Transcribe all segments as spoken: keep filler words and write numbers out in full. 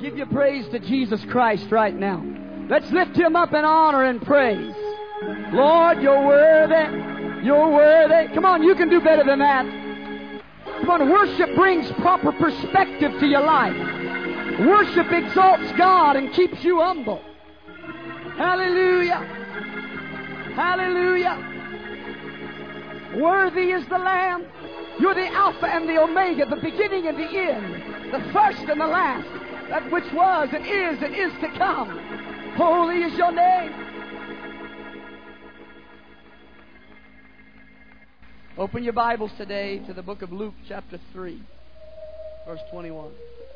give you praise to Jesus Christ right now. Let's lift Him up in honor and praise. Lord, You're worthy. You're worthy. Come on, you can do better than that. Come on, worship brings proper perspective to your life. Worship exalts God and keeps you humble. Hallelujah. Hallelujah. Worthy is the Lamb. You're the Alpha and the Omega, the beginning and the end, the first and the last, that which was and is and is to come. Holy is Your name. Open your Bibles today to the book of Luke, chapter three, verse twenty-one.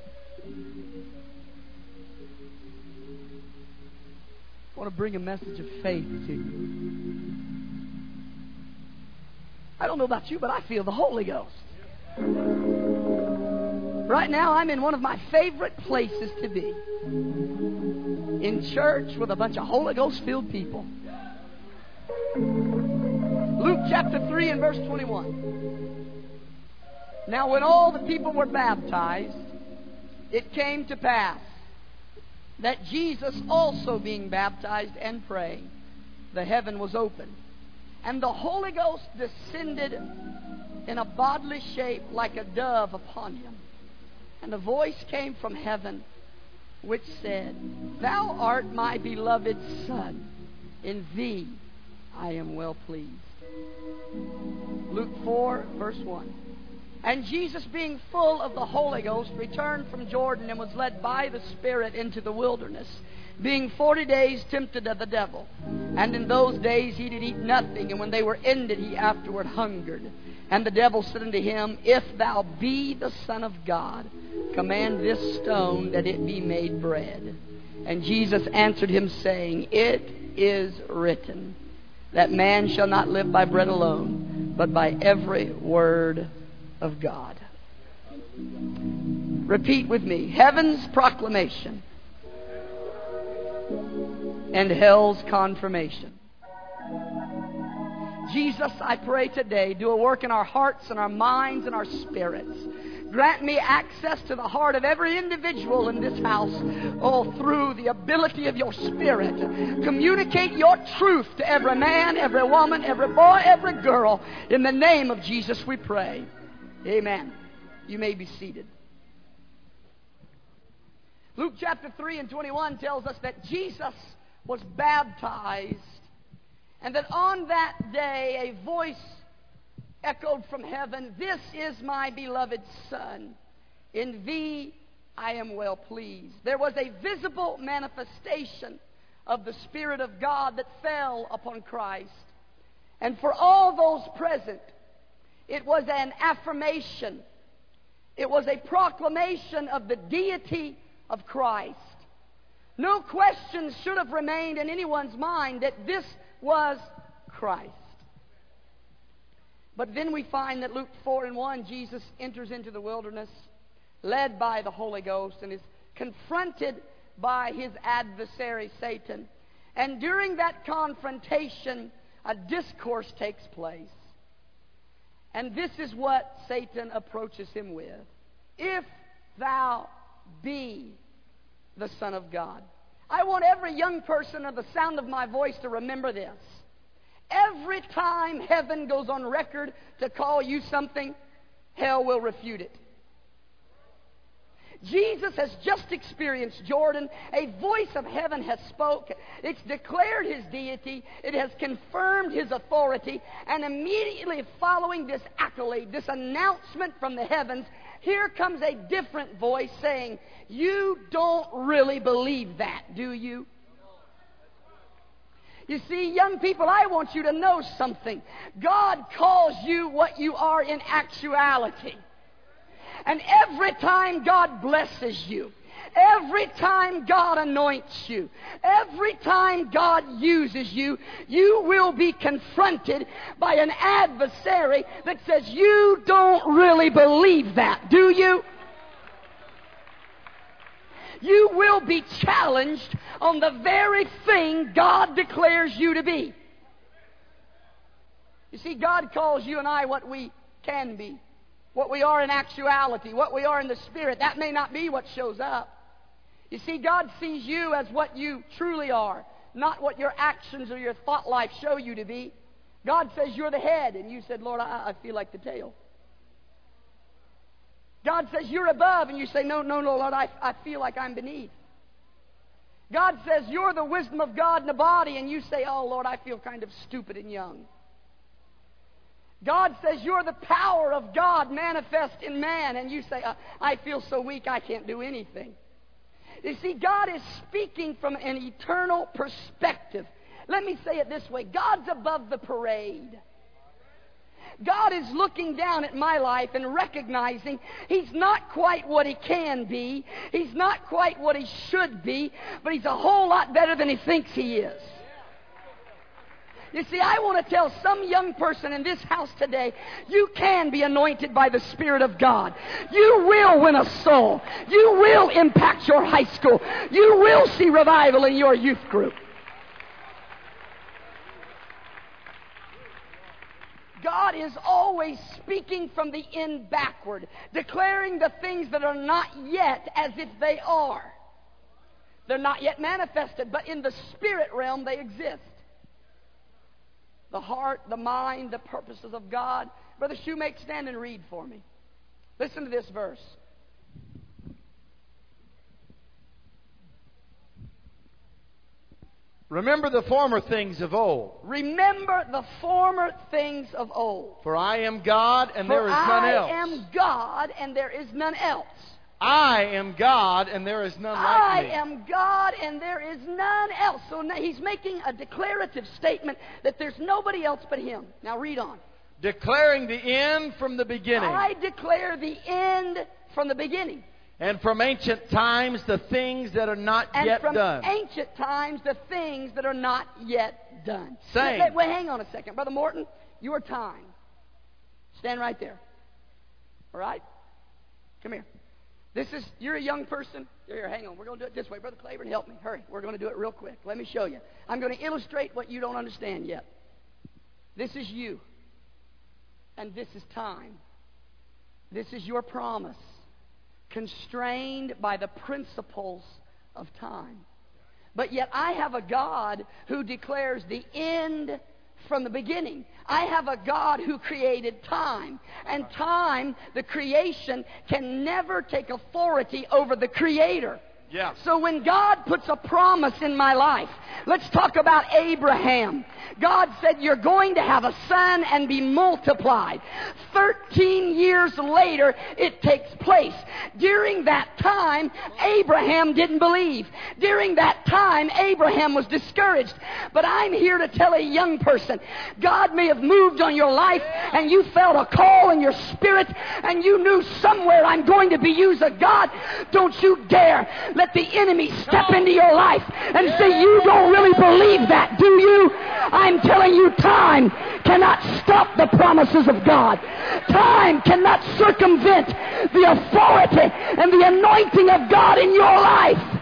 I want to bring a message of faith to you. I don't know about you, but I feel the Holy Ghost. Right now, I'm in one of my favorite places to be. In church with a bunch of Holy Ghost-filled people. Luke chapter three and verse twenty-one. Now when all the people were baptized, it came to pass that Jesus also being baptized and praying, the heaven was opened, and the Holy Ghost descended in a bodily shape like a dove upon Him. And a voice came from heaven which said, Thou art my beloved Son, in Thee I am well pleased. Luke four, verse one. And Jesus, being full of the Holy Ghost, returned from Jordan and was led by the Spirit into the wilderness, being forty days tempted of the devil. And in those days He did eat nothing, and when they were ended, He afterward hungered. And the devil said unto Him, If Thou be the Son of God, command this stone that it be made bread. And Jesus answered him, saying, It is written, that man shall not live by bread alone, but by every word of God. Repeat with me. Heaven's proclamation and hell's confirmation. Jesus, I pray today, do a work in our hearts and our minds and our spirits. Grant me access to the heart of every individual in this house, oh, through the ability of Your Spirit. Communicate Your truth to every man, every woman, every boy, every girl. In the name of Jesus we pray. Amen. You may be seated. Luke chapter three and twenty-one tells us that Jesus was baptized, and that on that day a voice echoed from heaven, This is my beloved Son, in Thee I am well pleased. There was a visible manifestation of the Spirit of God that fell upon Christ. And for all those present, it was an affirmation. It was a proclamation of the deity of Christ. No question should have remained in anyone's mind that this was Christ. But then we find that Luke four and one, Jesus enters into the wilderness, led by the Holy Ghost, and is confronted by his adversary, Satan. And during that confrontation, a discourse takes place. And this is what Satan approaches him with. If thou be the Son of God. I want every young person of the sound of my voice to remember this. Every time heaven goes on record to call you something, hell will refute it. Jesus has just experienced Jordan. A voice of heaven has spoken. It's declared His deity. It has confirmed His authority. And immediately following this accolade, this announcement from the heavens, here comes a different voice saying, You don't really believe that, do you? You see, young people, I want you to know something. God calls you what you are in actuality. And every time God blesses you, every time God anoints you, every time God uses you, you will be confronted by an adversary that says, You don't really believe that, do you? You will be challenged on the very thing God declares you to be. You see, God calls you and I what we can be, what we are in actuality, what we are in the Spirit. That may not be what shows up. You see, God sees you as what you truly are, not what your actions or your thought life show you to be. God says you're the head, and you said, Lord, I, I feel like the tail. God says you're above, and you say, no, no, no, Lord, I, I feel like I'm beneath. God says you're the wisdom of God in the body, and you say, oh, Lord, I feel kind of stupid and young. God says you're the power of God manifest in man, and you say, I feel so weak I can't do anything. You see, God is speaking from an eternal perspective. Let me say it this way. God's above the parade. God is looking down at my life and recognizing He's not quite what He can be. He's not quite what He should be, but He's a whole lot better than He thinks He is. You see, I want to tell some young person in this house today, you can be anointed by the Spirit of God. You will win a soul. You will impact your high school. You will see revival in your youth group. God is always speaking from the end backward, declaring the things that are not yet as if they are. They're not yet manifested, but in the spirit realm they exist. The heart, the mind, the purposes of God. Brother Shoemake, stand and read for me. Listen to this verse. Remember the former things of old. Remember the former things of old. For I am God, and there is none else. I am God, and there is none else. I am God, and there is none like I me. I am God, and there is none else. So now he's making a declarative statement that there's nobody else but Him. Now read on. Declaring the end from the beginning. I declare the end from the beginning. And from ancient times the things that are not and yet from done. ancient times the things that are not yet done. Same. Wait, wait, hang on a second. Brother Morton, your time. Stand right there. All right? Come here. This is, you're a young person. Here, hang on. We're going to do it this way. Brother Claiborne, help me. Hurry. We're going to do it real quick. Let me show you. I'm going to illustrate what you don't understand yet. This is you. And this is time. This is your promise. Constrained by the principles of time. But yet I have a God who declares the end from the beginning. I have a God who created time. And time, the creation, can never take authority over the Creator. Yeah. So when God puts a promise in my life, let's talk about Abraham. God said, you're going to have a son and be multiplied. Thirteen years later, it takes place. During that time, Abraham didn't believe. During that time, Abraham was discouraged. But I'm here to tell a young person, God may have moved on your life, and you felt a call in your spirit, and you knew somewhere I'm going to be used of God. Don't you dare let the enemy step into your life and say, you don't really believe that, do you? I'm telling you, time cannot stop the promises of God. Time cannot circumvent the authority and the anointing of God in your life.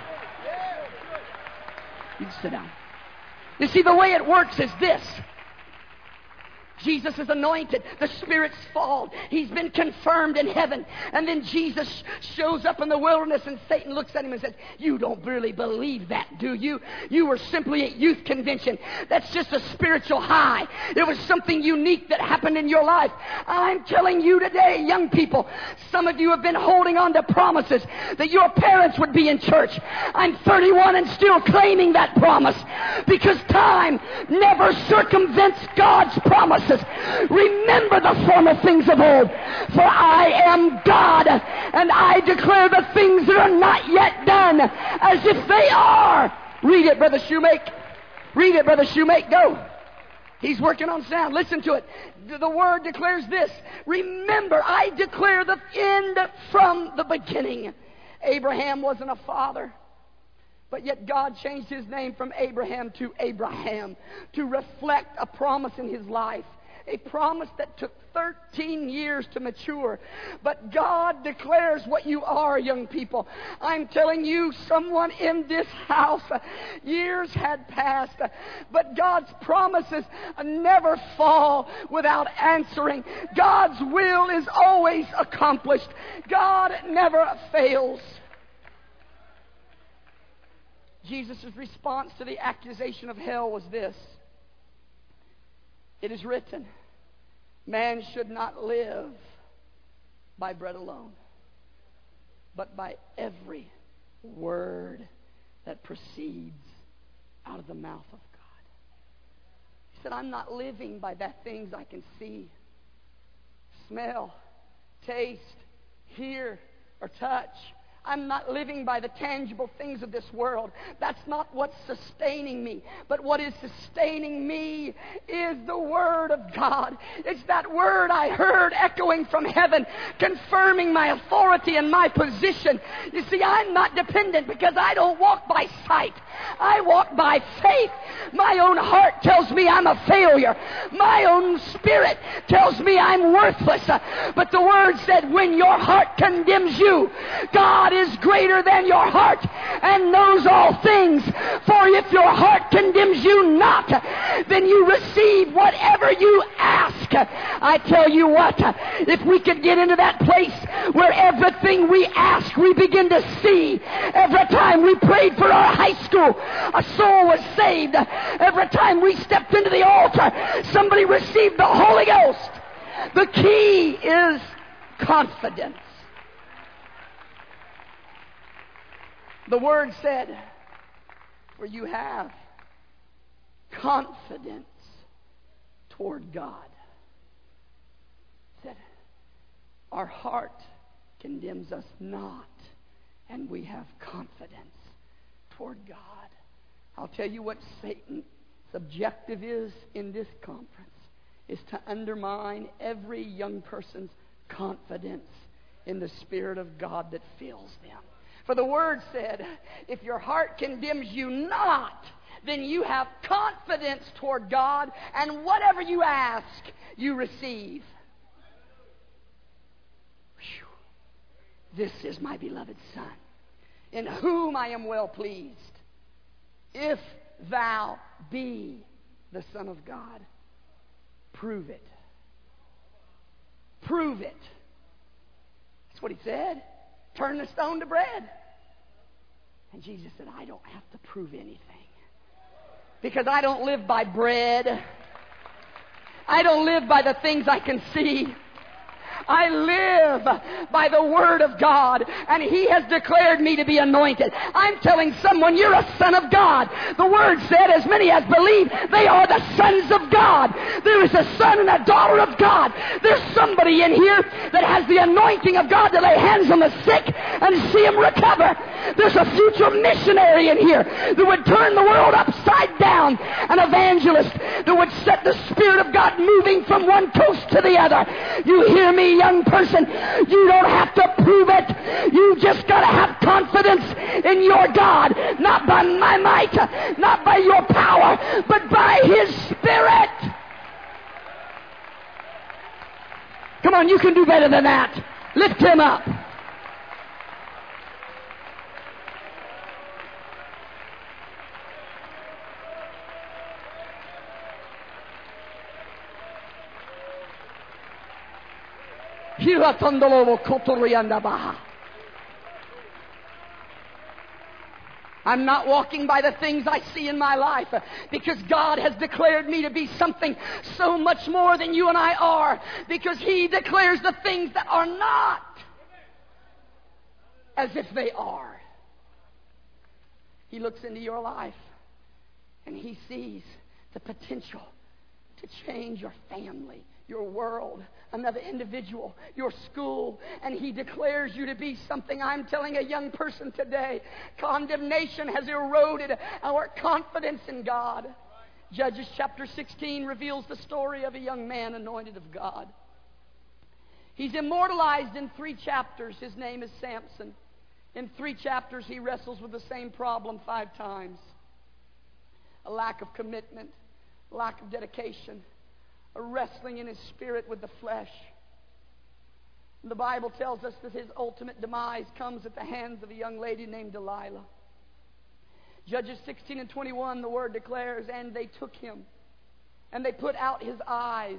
You sit down. You see, the way it works is this. Jesus is anointed. The Spirit's fall. He's been confirmed in heaven. And then Jesus shows up in the wilderness, and Satan looks at him and says, you don't really believe that, do you? You were simply at youth convention. That's just a spiritual high. It was something unique that happened in your life. I'm telling you today, young people, some of you have been holding on to promises that your parents would be in church. I'm thirty-one and still claiming that promise because time never circumvents God's promises. Remember the former things of old, for I am God, and I declare the things that are not yet done as if they are. Read it, Brother Shoemake. Read it, Brother Shoemake. Go. He's working on sound. Listen to it. The word declares this. Remember, I declare the end from the beginning. Abraham wasn't a father. But yet God changed his name from Abraham to Abraham to reflect a promise in his life. A promise that took thirteen years to mature. But God declares what you are, young people. I'm telling you, someone in this house, years had passed, but God's promises never fall without answering. God's will is always accomplished. God never fails. Jesus' response to the accusation of hell was this: it is written, man should not live by bread alone, but by every word that proceeds out of the mouth of God. He said, I'm not living by that things I can see, smell, taste, hear, or touch. I'm not living by the tangible things of this world. That's not what's sustaining me. But what is sustaining me is the Word of God. It's that Word I heard echoing from heaven, confirming my authority and my position. You see, I'm not dependent because I don't walk by sight. I walk by faith. My own heart tells me I'm a failure. My own spirit tells me I'm worthless. But the Word said, when your heart condemns you, God is greater than your heart and knows all things. For if your heart condemns you not, then you receive whatever you ask. I tell you what, if we could get into that place where everything we ask we begin to see. Every time we prayed for our high school, a soul was saved. Every time we stepped into the altar, somebody received the Holy Ghost. The key is confidence. The Word said, for you have confidence toward God. It said, our heart condemns us not, and we have confidence toward God. I'll tell you what Satan's objective is in this conference, is to undermine every young person's confidence in the Spirit of God that fills them. For the Word said, if your heart condemns you not, then you have confidence toward God, and whatever you ask, you receive. Whew. This is my beloved Son, in whom I am well pleased. If thou be the Son of God, prove it. Prove it. That's what He said. Turn the stone to bread. And Jesus said, I don't have to prove anything. Because I don't live by bread. I don't live by the things I can see. I live by the Word of God, and He has declared me to be anointed. I'm telling someone, you're a son of God. The Word said, as many as believe, they are the sons of God. There is a son and a daughter of God. There's somebody in here that has the anointing of God to lay hands on the sick and see them recover. There's a future missionary in here that would turn the world upside down. An evangelist that would set the Spirit of God moving from one coast to the other. You hear me, young person? You don't have to prove it. You just got to have confidence in your God. Not by my might, not by your power, but by His Spirit. Come on, you can do better than that. Lift Him up. I'm not walking by the things I see in my life, because God has declared me to be something so much more than you and I are, because He declares the things that are not as if they are. He looks into your life and He sees the potential to change your family, your world, another individual, your school, and He declares you to be something. I'm telling a young person today, condemnation has eroded our confidence in God. Judges chapter sixteen reveals the story of a young man anointed of God. He's immortalized in three chapters. His name is Samson. In three chapters, he wrestles with the same problem five times. A lack of commitment, lack of dedication, a wrestling in his spirit with the flesh. The Bible tells us that his ultimate demise comes at the hands of a young lady named Delilah. Judges sixteen and twenty-one, the Word declares, and they took him, and they put out his eyes.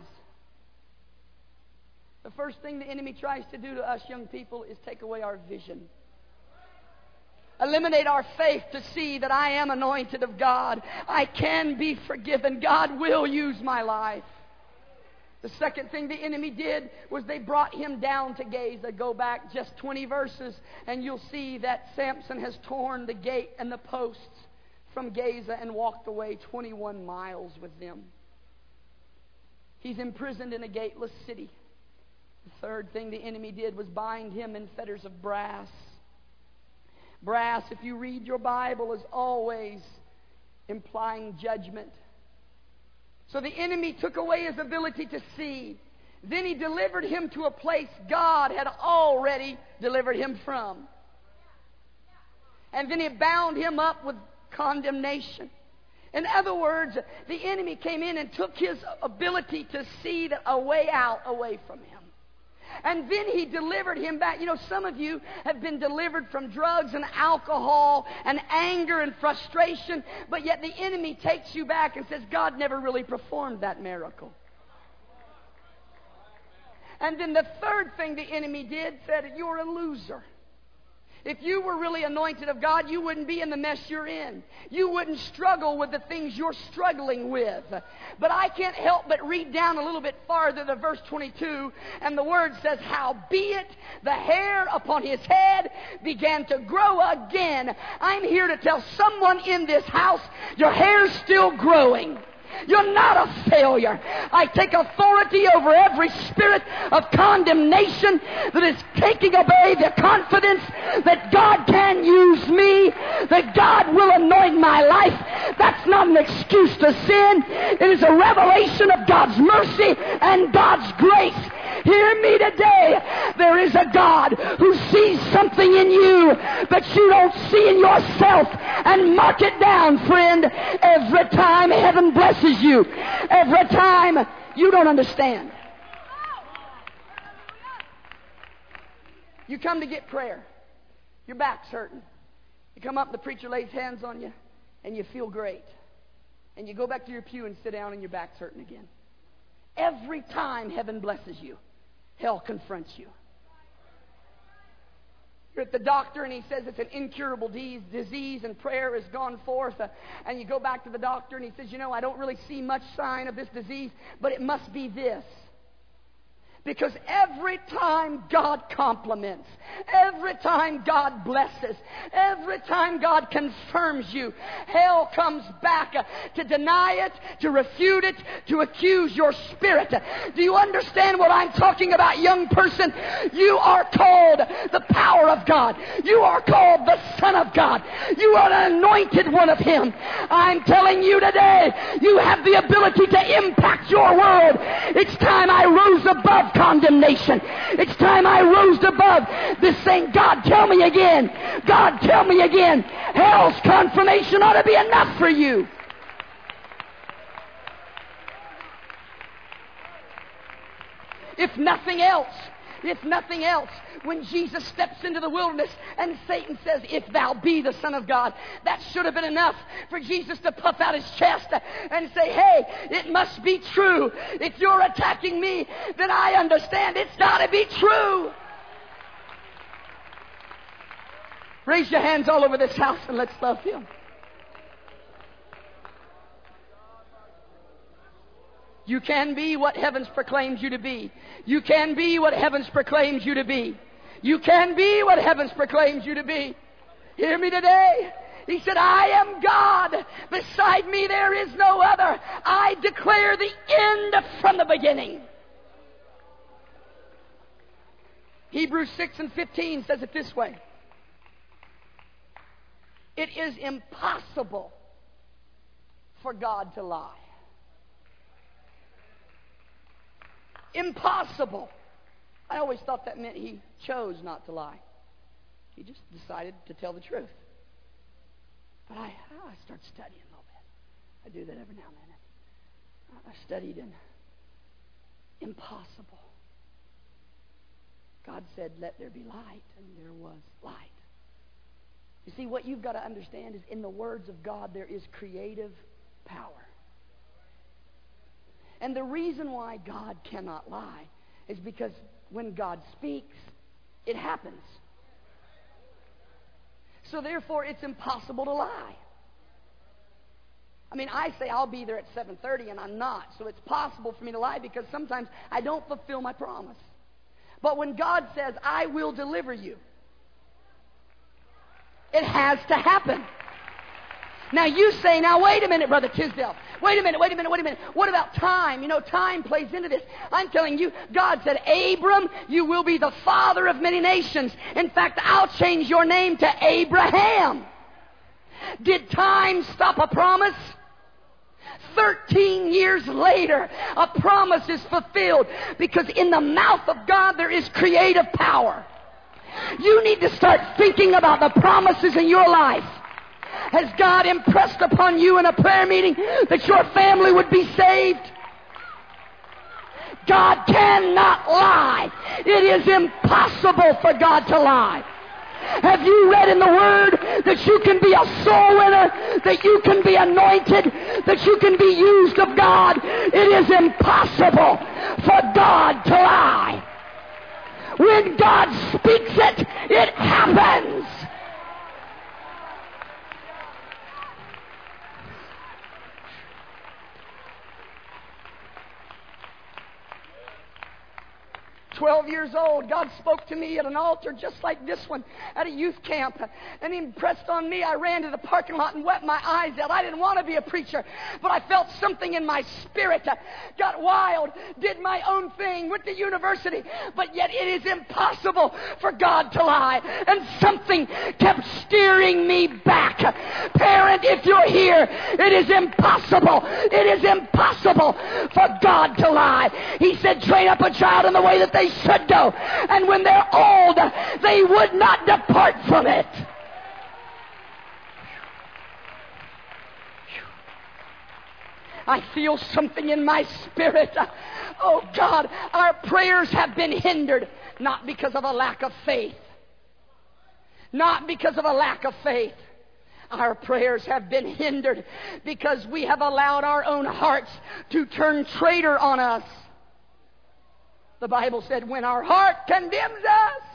The first thing the enemy tries to do to us young people is take away our vision. Eliminate our faith to see that I am anointed of God. I can be forgiven. God will use my life. The second thing the enemy did was they brought him down to Gaza. Go back just twenty verses and you'll see that Samson has torn the gate and the posts from Gaza and walked away twenty-one miles with them. He's imprisoned in a gateless city. The third thing the enemy did was bind him in fetters of brass. Brass, if you read your Bible, is always implying judgment. So the enemy took away his ability to see. Then he delivered him to a place God had already delivered him from. And then he bound him up with condemnation. In other words, the enemy came in and took his ability to see a way out away from him. And then he delivered him back. You know, some of you have been delivered from drugs and alcohol and anger and frustration, but yet the enemy takes you back and says, God never really performed that miracle. And then the third thing the enemy did said, you're a loser. If you were really anointed of God, you wouldn't be in the mess you're in. You wouldn't struggle with the things you're struggling with. But I can't help but read down a little bit farther to verse twenty-two, and the word says, howbeit the hair upon his head began to grow again. I'm here to tell someone in this house, your hair's still growing. You're not a failure. I take authority over every spirit of condemnation that is taking away the confidence that God can use me, that God will anoint my life. That's not an excuse to sin. It is a revelation of God's mercy and God's grace. Hear me today. There is a God who sees something in you that you don't see in yourself, and mark it down, friend. Every time heaven blesses you, every time you don't understand, you come to get prayer, your back's hurting, you come up and the preacher lays hands on you and you feel great, and you go back to your pew and sit down and your back's hurting again. Every time heaven blesses you, hell confronts you. You're at the doctor and he says it's an incurable disease and prayer has gone forth. Uh, and you go back to the doctor and he says, you know, I don't really see much sign of this disease, but it must be this. Because every time God compliments, every time God blesses, every time God confirms you, hell comes back uh, to deny it, to refute it, to accuse your spirit. Do you understand what I'm talking about, young person? You are called the power of God. You are called the Son of God. You are an anointed one of Him. I'm telling you today, you have the ability to impact your world. It's time I rose above condemnation. It's time I rose above this saying, God, tell me again. God, tell me again. Hell's confirmation ought to be enough for you. If nothing else, if nothing else, when Jesus steps into the wilderness and Satan says, if thou be the Son of God, that should have been enough for Jesus to puff out his chest and say, hey, it must be true. If you're attacking me, then I understand it's got to be true. Raise your hands all over this house and let's love Him. You can be what heavens proclaims you to be. You can be what heavens proclaims you to be. You can be what heavens proclaims you to be. Hear me today. He said, I am God. Beside me there is no other. I declare the end from the beginning. Hebrews six and fifteen says it this way. It is impossible for God to lie. Impossible. I always thought that meant He chose not to lie. He just decided to tell the truth. But I, I start studying a little bit. I do that every now and then. I studied and impossible. God said, let there be light, and there was light. You see, what you've got to understand is in the words of God there is creative power. And the reason why God cannot lie is because when God speaks, it happens. So therefore, it's impossible to lie. I mean, I say I'll be there at seven thirty and I'm not. So it's possible for me to lie because sometimes I don't fulfill my promise. But when God says, I will deliver you, it has to happen. Now you say, now wait a minute, Brother Tisdale. Wait a minute, wait a minute, wait a minute. What about time? You know, time plays into this. I'm telling you, God said, Abram, you will be the father of many nations. In fact, I'll change your name to Abraham. Did time stop a promise? Thirteen years later, a promise is fulfilled because in the mouth of God there is creative power. You need to start thinking about the promises in your life. Has God impressed upon you in a prayer meeting that your family would be saved? God cannot lie. It is impossible for God to lie. Have you read in the Word that you can be a soul winner, that you can be anointed, that you can be used of God? It is impossible for God to lie. When God speaks it, it happens. Twelve years old, God spoke to me at an altar just like this one at a youth camp. And He impressed on me. I ran to the parking lot and wept my eyes out. I didn't want to be a preacher, but I felt something in my spirit. Got wild, did my own thing, went to university. But yet it is impossible for God to lie. And something kept steering me back. Parent, if you're here, it is impossible. It is impossible for God to lie. He said, train up a child in the way that they should go, and when they're old, they would not depart from it. I feel something in my spirit. Oh God, our prayers have been hindered, not because of a lack of faith. Not because of a lack of faith. Our prayers have been hindered because we have allowed our own hearts to turn traitor on us. The Bible said, when our heart condemns us,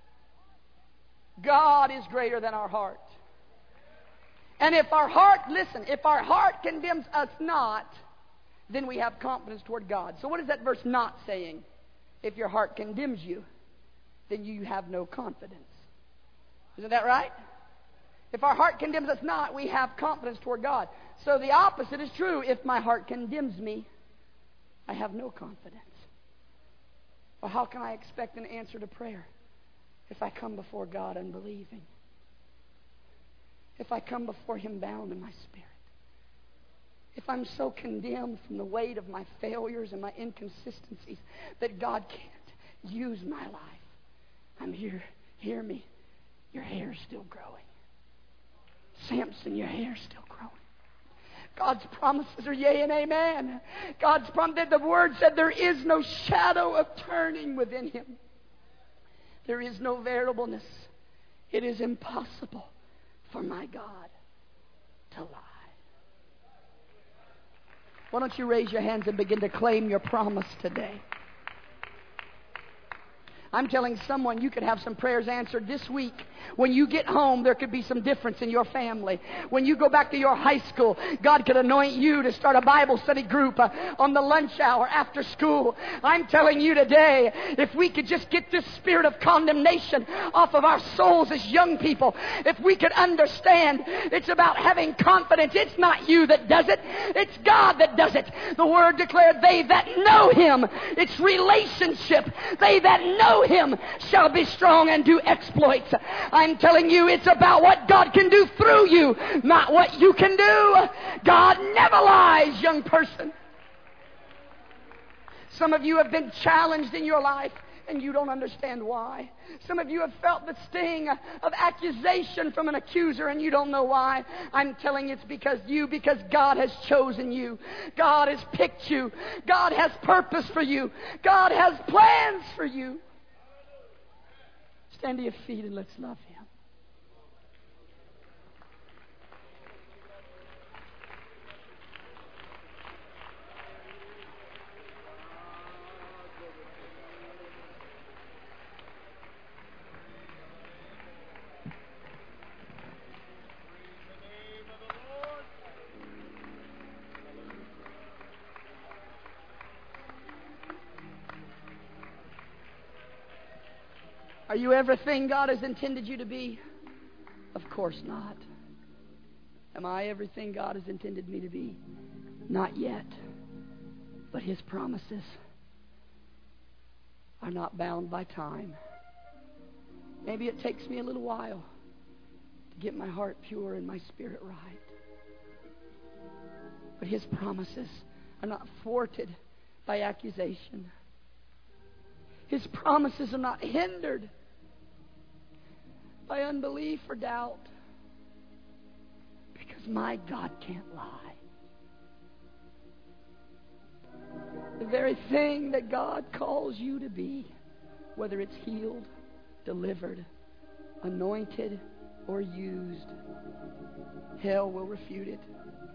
God is greater than our heart. And if our heart, listen, if our heart condemns us not, then we have confidence toward God. So what is that verse not saying? If your heart condemns you, then you have no confidence. Isn't that right? If our heart condemns us not, we have confidence toward God. So the opposite is true. If my heart condemns me, I have no confidence. Well, how can I expect an answer to prayer if I come before God unbelieving? If I come before Him bound in my spirit? If I'm so condemned from the weight of my failures and my inconsistencies that God can't use my life? I'm here. Hear me. Your hair's still growing. Samson, your hair's still growing. God's promises are yea and amen. God's promise, the Word said there is no shadow of turning within Him. There is no variableness. It is impossible for my God to lie. Why don't you raise your hands and begin to claim your promise today? I'm telling someone you could have some prayers answered this week. When you get home, there could be some difference in your family. When you go back to your high school, God could anoint you to start a Bible study group uh, on the lunch hour after school. I'm telling you today, if we could just get this spirit of condemnation off of our souls as young people, if we could understand it's about having confidence. It's not you that does it. It's God that does it. The Word declared, they that know Him. It's relationship. They that know Him shall be strong and do exploits. I'm telling you, it's about what God can do through you, not what you can do. God never lies, young person. Some of you have been challenged in your life and you don't understand why. Some of you have felt the sting of accusation from an accuser and you don't know why. I'm telling you, it's because you, because God has chosen you. God has picked you. God has purpose for you. God has plans for you. Stand to your feet and let's love Him. you everything God has intended you to be? Of course not. Am I everything God has intended me to be? Not yet. But His promises are not bound by time. Maybe it takes me a little while to get my heart pure and my spirit right. But His promises are not thwarted by accusation. His promises are not hindered by unbelief or doubt. Because my God can't lie. The very thing that God calls you to be, whether it's healed, delivered, anointed, or used, hell will refute it.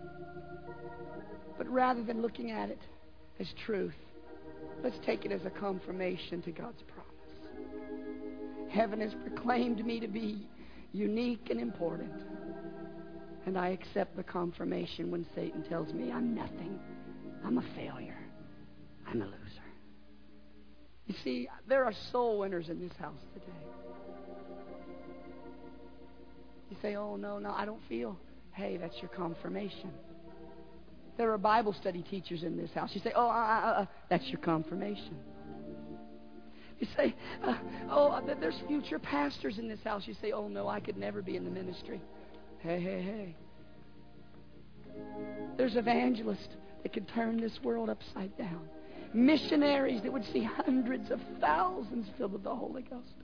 But rather than looking at it as truth, let's take it as a confirmation to God's promise. Heaven has proclaimed me to be unique and important. And I accept the confirmation when Satan tells me I'm nothing. I'm a failure. I'm a loser. You see, there are soul winners in this house today. You say, oh, no, no, I don't feel. Hey, that's your confirmation. There are Bible study teachers in this house. You say, oh, uh, uh, uh, that's your confirmation. You say, uh, oh, there's future pastors in this house. You say, oh, no, I could never be in the ministry. Hey, hey, hey. There's evangelists that could turn this world upside down. Missionaries that would see hundreds of thousands filled with the Holy Ghost.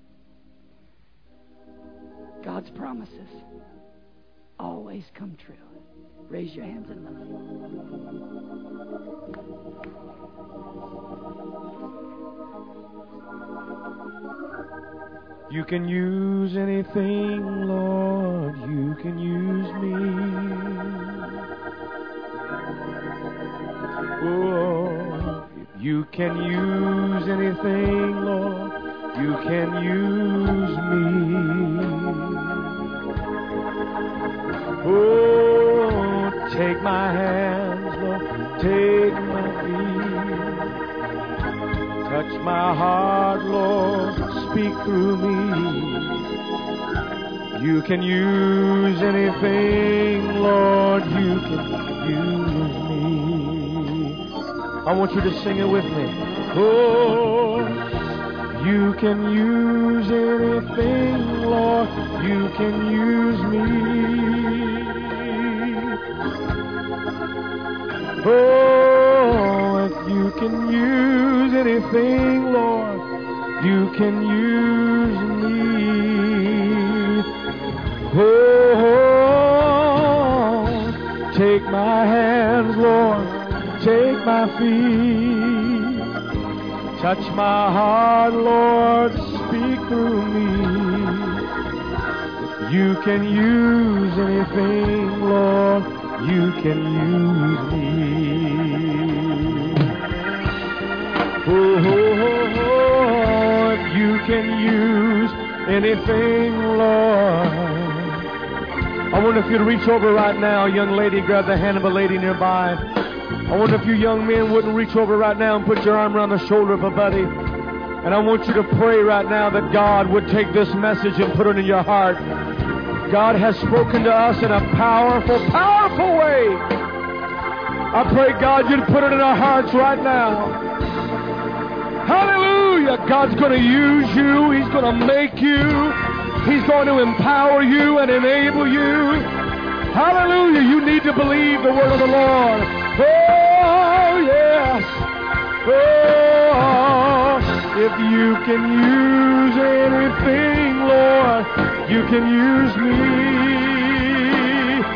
God's promises always come true. Raise your hands and love. You can use anything, Lord. You can use me. Oh, if you can use anything, Lord, you can use me. Oh, take my hands, Lord, take my feet. Touch my heart, Lord, speak through me. You can use anything, Lord, you can use me. I want you to sing it with me. Oh, you can use anything, Lord, you can use me. Oh, if you can use anything, Lord, you can use me. Oh, take my hands, Lord, take my feet. Touch my heart, Lord, speak through me. You can use anything, Lord, you can use me. Oh, oh, oh, oh, if you can use anything, Lord. I wonder if you'd reach over right now, young lady, grab the hand of a lady nearby. I wonder if you young men wouldn't reach over right now and put your arm around the shoulder of a buddy. And I want you to pray right now that God would take this message and put it in your heart. God has spoken to us in a powerful, powerful way. I pray, God, you'd put it in our hearts right now. Hallelujah. God's going to use you. He's going to make you. He's going to empower you and enable you. Hallelujah. You need to believe the word of the Lord. Oh, yes. Oh, if you can use anything, Lord, you can use me.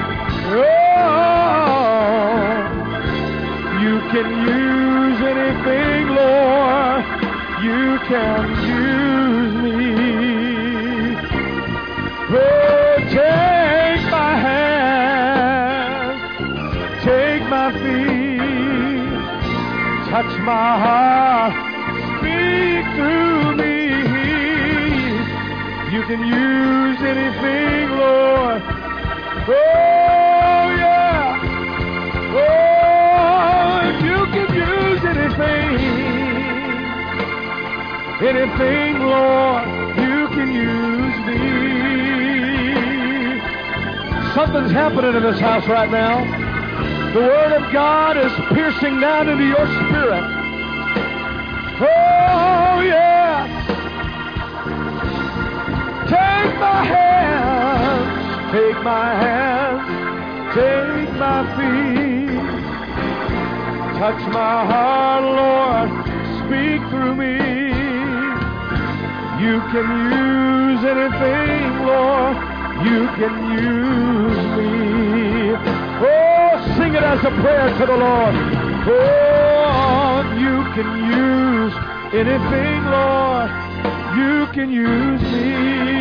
Oh, you can use anything, Lord, you can use me. Oh, take my hand, take my feet, touch my heart, speak through me. You can use anything, Lord. Oh, yeah. Oh, if you can use anything, anything, Lord, Something's happening in this house right now. The Word of God is piercing down into your spirit. Oh, yes. Take my hands, take my hands, take my feet. Touch my heart, Lord, speak through me. You can use anything, Lord, you can use me. Oh, sing it as a prayer to the Lord. Oh, you can use anything, Lord, you can use me.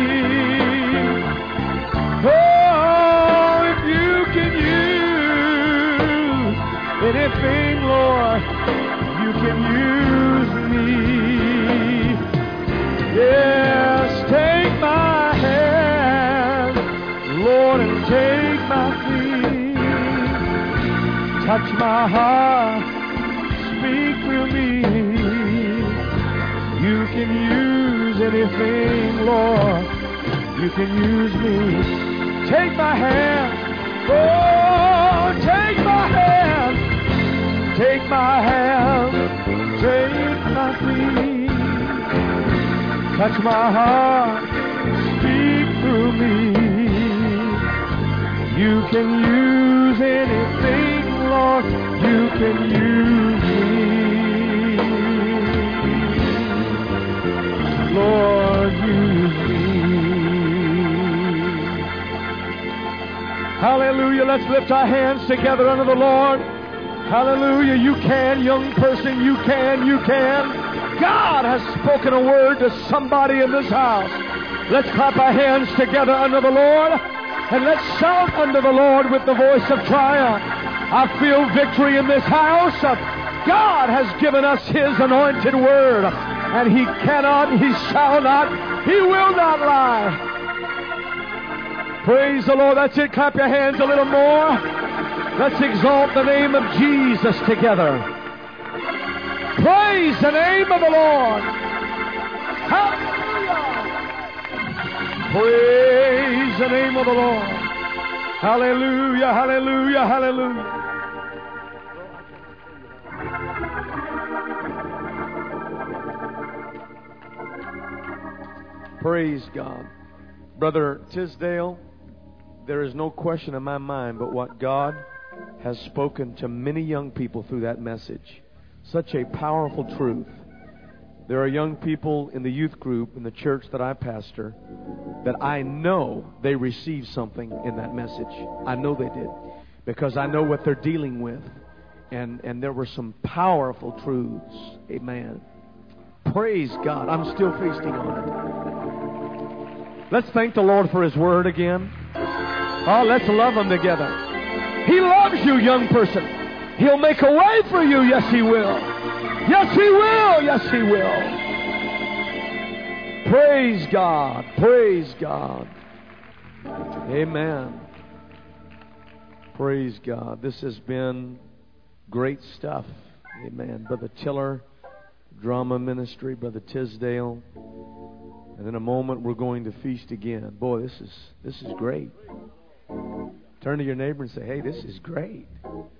Oh, if you can use anything, Lord, you can use me. Yes, take my hand, Lord, and take my feet. Touch my heart, speak through me. You can use anything, Lord, you can use me. Take my hand, oh, take my hand, take my hand, take my feet. Touch my heart, speak through me. You can use anything, Lord, you can use me. Lord, use me. Hallelujah. Let's lift our hands together unto the Lord. Hallelujah. You can, young person, you can, you can. God has spoken a word to somebody in this house. Let's clap our hands together unto the Lord, and let's shout unto the Lord with the voice of triumph. I feel victory in this house. God has given us His anointed word, and He cannot, He shall not, He will not lie. Praise the Lord. That's it. Clap your hands a little more. Let's exalt the name of Jesus together. Praise the name of the Lord. Hallelujah. Praise the name of the Lord. Hallelujah, hallelujah, hallelujah. Praise God. Brother Tisdale, there is no question in my mind but what God has spoken to many young people through that message. Such a powerful truth. There are young people in the youth group in the church that I pastor that I know they received something in that message. I know they did, because I know what they're dealing with. And, and there were some powerful truths. Amen. Praise God. I'm still feasting on it. Let's thank the Lord for His word again. Oh, let's love Him together. He loves you, young person. He'll make a way for you. Yes, He will. Yes, He will. Yes, He will. Praise God. Praise God. Amen. Praise God. This has been great stuff. Amen. Brother Tiller, drama ministry, Brother Tisdale. And in a moment we're going to feast again. Boy, this is this is great. Turn to your neighbor and say, hey, this is great.